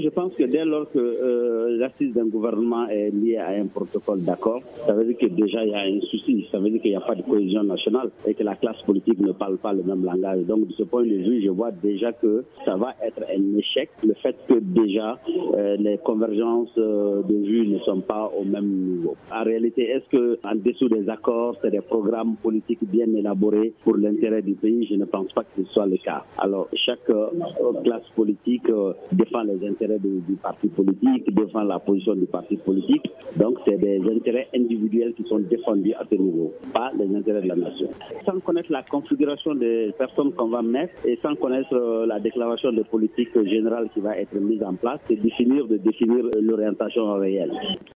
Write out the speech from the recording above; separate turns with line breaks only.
Je pense que dès lors que l'assise d'un gouvernement est liée à un protocole d'accord, ça veut dire que déjà il y a un souci, ça veut dire qu'il n'y a pas de cohésion nationale et que la classe politique ne parle pas le même langage. Donc de ce point de vue, je vois déjà que ça va être un échec, le fait que déjà les convergences de vues ne sont pas au même niveau. En réalité, est-ce qu'en dessous des accords, c'est des programmes politiques bien élaborés pour l'intérêt du pays? Je ne pense pas que ce soit le cas. Alors chaque classe politique défend les intérêts du parti politique, défend la position du parti politique. Donc c'est des intérêts individuels qui sont défendus à ce niveau, pas les intérêts de la nation. Sans connaître la configuration des personnes qu'on va mettre et sans connaître la déclaration de politique générale qui va être mise en place, c'est de définir l'orientation réelle.